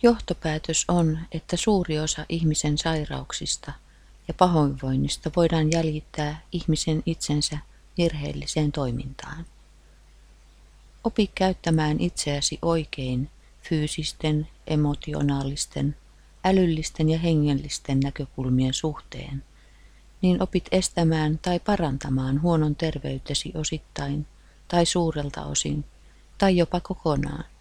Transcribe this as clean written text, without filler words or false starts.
Johtopäätös on, että suuri osa ihmisen sairauksista ja pahoinvoinnista voidaan jäljittää ihmisen itsensä virheelliseen toimintaan. Opi käyttämään itseäsi oikein fyysisten, emotionaalisten, älyllisten ja hengellisten näkökulmien suhteen, niin opit estämään tai parantamaan huonon terveytesi osittain tai suurelta osin tai jopa kokonaan.